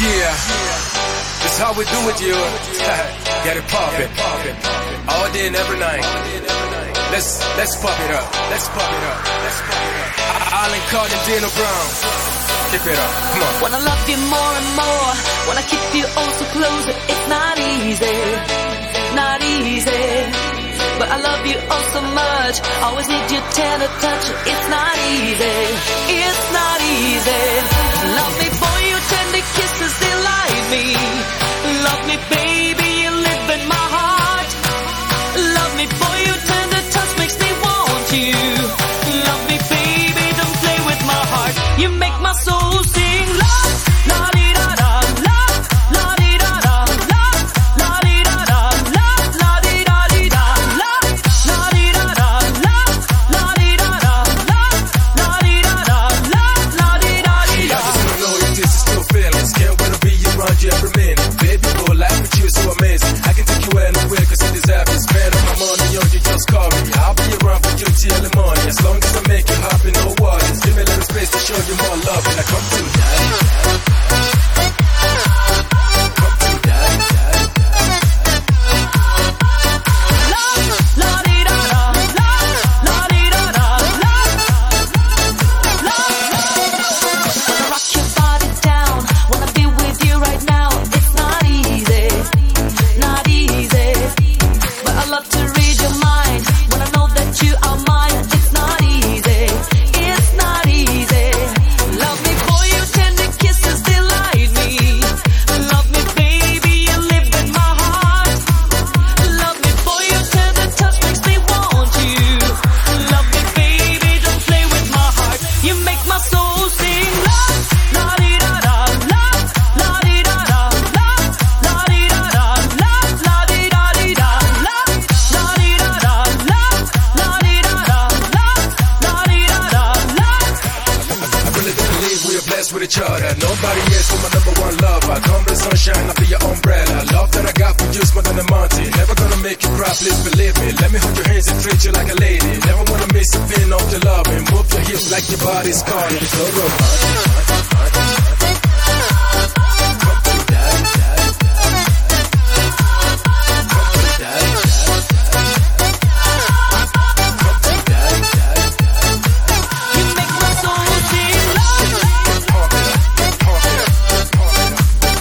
Yeah, this how we do it, you. Get it poppin', all day and every night. Let's pop it up. Alan Carter, Dino Brown. Keep it up, come on. Wanna love you more and more. Wanna keep you all so close. It's not easy, not easy. But I love you oh so much. Always need your tender touch. It's not easy, it's not easy. Love me for your tender kisses delight me. Love me baby, you live in my heart. Love me for your tender touch makes me want you. Love me baby, don't play with my heart. You make my soul sing love, la di da da, love, la di da da, love, la di da da, love, la di da di da, love, la di da da, love, la di da da, love, la di da da, love, la di da di da. I just wanna know if this is still feelings. Can't wait to be around you every minute. Baby, go life with you is so amazing. I can take you anywhere cause it is happy. Spend all my money on you, just call me. I'll be around for you till the morning. As long as I make you happy, no worries. Give me a little space to show you more love. And I come to daddy. Come to daddy. Love, la di da da, love, la di da da, love, love. Wanna rock your body down. Wanna be with you right now. It's not easy, not easy. But I love to read your mind. Wanna know that you are mine. It's not easy, it's not easy. Love me for your tender kisses delight me. Love me baby, you live in my heart. Love me for your tender touch makes me want you. Love me baby, don't play with my heart. You make my soul sing love, la di da da, love, la di da da, love, la di da da, love, la di da di da, love, la di da da, love, la di da da, love, la di da da, love. I really do believe we are blessed with each other. Nobody else is my number one love. I come with sunshine, I'll be your umbrella. Love that I got for you is more than a mountain. Never gonna make you cry, please believe me. Let me hold your hands and treat you like a lady. Never wanna miss a pin off the love and move your hips like your body's calling. It's no romantic. Come to daddy, daddy. Come to daddy, daddy. Come to daddy, daddy. You make my soul sing love. Pump it up, pump it up, pump it up.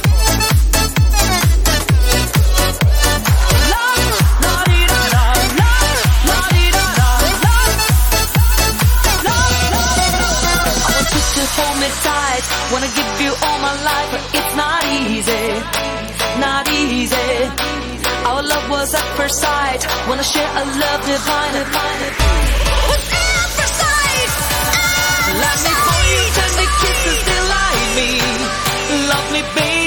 Love, la di da da, love, la di da da, love, love. I want you to hold me tight. Wanna give you all my life, but it's not easy, not easy. Our love was at first sight. Wanna share a love divine. Was at first sight. Let me for you, tender kisses delight me. Love me, baby.